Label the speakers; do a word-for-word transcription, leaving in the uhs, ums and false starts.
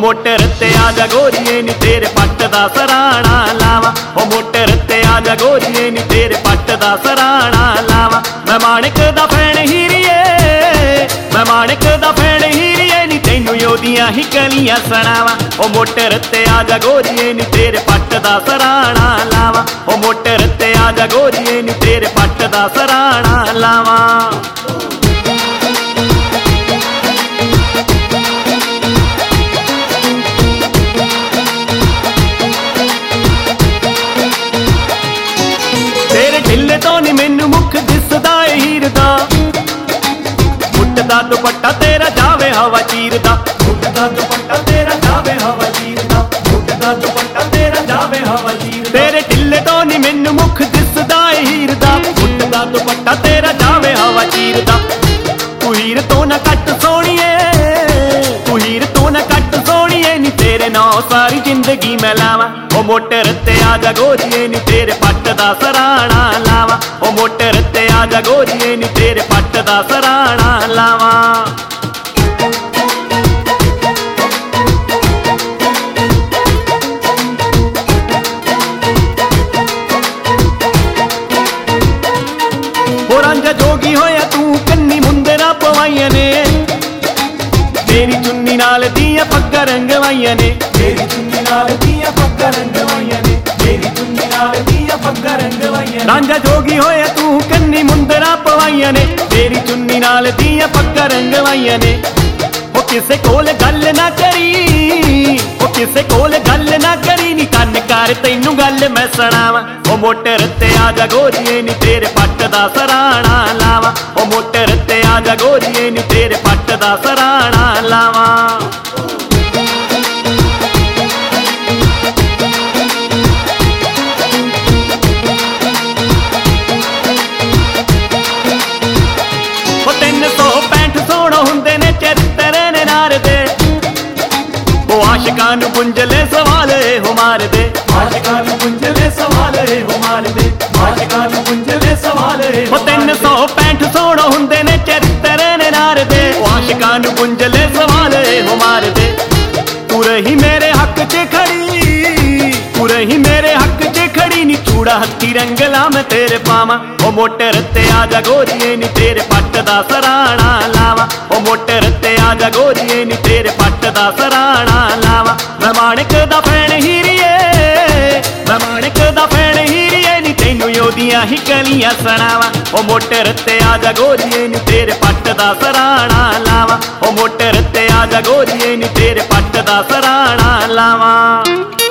Speaker 1: Motor ते आजा गोरिए नी तेरे पट्ट दा सराणा लावा। ओ मोटर ते आजा गोरिए नी तेरे पट्ट दा सराणा लावा। मैं माणिक दा फैन हीरिए, मैं माणिक दा फैन हीरिए नी तैनू ओदियां ही कलियां सुणावा। ओ मोटर ते आजा गोरिए नी तेरे पट्ट दा सराणा लावा। ओ मोटर ते आजा गोरिए नी तेरे पट्ट दा सराणा लावा। ढिल्ले तो नी मैनू मुख दिसदा ए हीर दा, मुट्टा दुपट्टा तेरा जावे हवा चीरदा। मुट्टा दुपट्टा तेरा जावे हवा चीरदा, मुट्टा दुपट्टा तेरा जावे हवा चीरदा। तेरे ढिल्ले तो नी मैनू मुख दिसदा ए हीर दा, मुट्टा दुपट्टा तेरा जावे हवा चीरदा। तू हीर तो ना कट सोनिए, तू हीर तो ना कट सोनिए नी तेरे नौ सारी जिंदगी मैं लावा। ओ मोटर ते आजा गोरिए नी तेरे पट्ट दा सराणा लावा। ओ मोटर ते आजा गोरिए नी तेरे पट्ट दा सराणा लावा। ओ रांझा जोगी होया तू कन्नी मुंदरा पवाइया ने, तेरी चुन्नी नाल दियां पग्गा रंगवाइया ने। तेरी चुन्नी नाल दियां पग्गा रंगवाइया ने, तेरी चुन्नी नाल दियां पग्गा रंगवाइया ने। रांझा जोगी होया तू कन्नी मुंदरा पवाइया ने, तेरी चुन्नी नाल दियां पग्गा रंगवाइया ने। ओ किसे कोल गल ना करी, ओ किसे कोल गल ना करी नी कन्न कर तैनू गल मैं सुणावा। ओ मोटर ते आजा गोरिए नी तेरे पट्ट दा सराणा लावा। ओ मोटर ते आजा गोरिए नी तेरे पट्ट दा सराणा लावा। तीन सौ पैंठ सोण हुंदे ने चरित्र ने नार दे, ओ आशिकां नू पुंजले सवाल हो मार दे। आशिकां नू पुंजले सवाल हो मार दे, आशिकां नू पुंजले सवाल हो। तीन सौ पैंठ सोण हुंदे ने चरित्र ने नार दे, ओ आशिकां नू पुंजले सवाल हो मार दे। तू रही मेरे हक च खड़ी, तू रही मेरे हक च खड़ी नी चूड़ा हत्थी रंगला मैं तेरे पावा। ओ मोटर ते आजा गोरिए नी तेरे पट्ट दा सराणा लावा। ओ मोटर ते आजा गोरिए नी तेरे पट्ट दा सराणा लावा। मैं माणिक दा फैन हीरिए, मैं माणिक दा फैन हीरिए नी तैनू ओदियां ही कलियां सुणावा। ओ मोटर ते आजा गोरिए नी तेरे पट्ट दा सराणा लावा। ओ मोटर ते आजा गोरिए नी तेरे पट्ट दा सराणा लावा।